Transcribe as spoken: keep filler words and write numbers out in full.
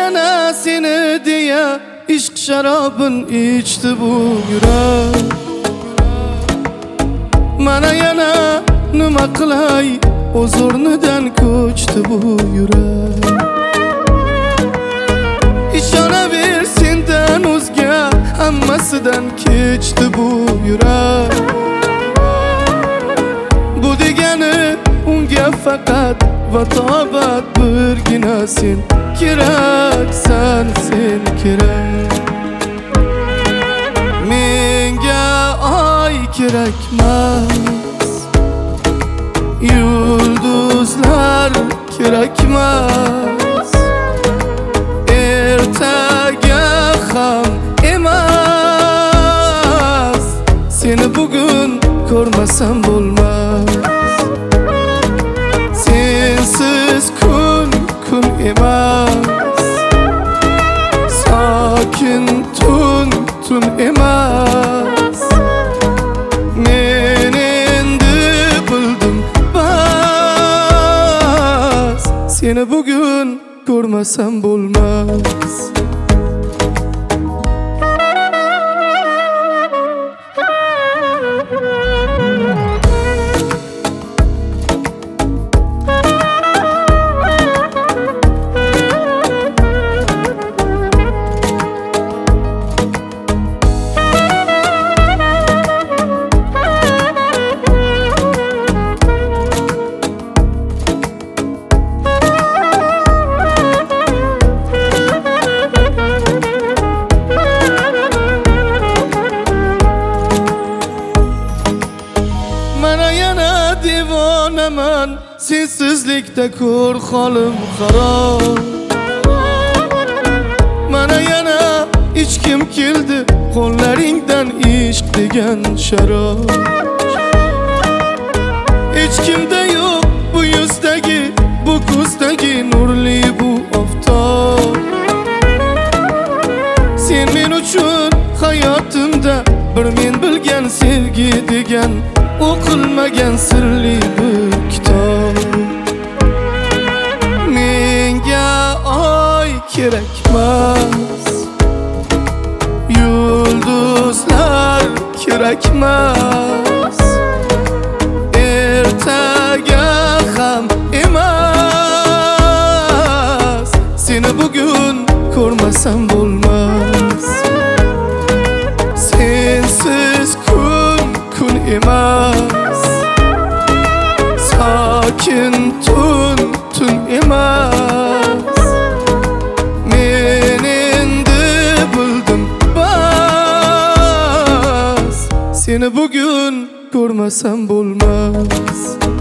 yana seni diye ishq sharobin ichdi bu yurak. Mana yana nima qilay, o'z o'rnidan ko'chdi bu yurak. Ishonaver sendan o'zga hammasidan kechdi bu yurak. Bu degani unga faqat vatobat birgina sen keraksan, sen kerak. Menga oy kerakmas, yulduzlar kerakmas, ertaga ham emas. Seni bugun ko'rmasam bo'lmas. Sensiz kun kun emas, sokin tun tun emas. Men endi bildim bas, seni bugun ko'rmasam bo'lmas. Devonaman sensizlikda ko'r holim xarob. Mana yana ichkim keldi qo'llaringdan ishq degan sharob. Hech kimda yo'q bu yuzdagi, bu ko'zdagi nurli bu oftob. Sen men uchun hayotimda bir men bilgan sevgi degan o'qilmagan sirli bir kitob. Menga oy kerakmas, yulduzlar kerakmas, ertaga ham emas. Seni bugun ko'rmasam bo'lmas. Sensiz kun kun emas, sokin tun tun emas. Men endi bildim bas, seni bugun ko'rmasam bo'lmas.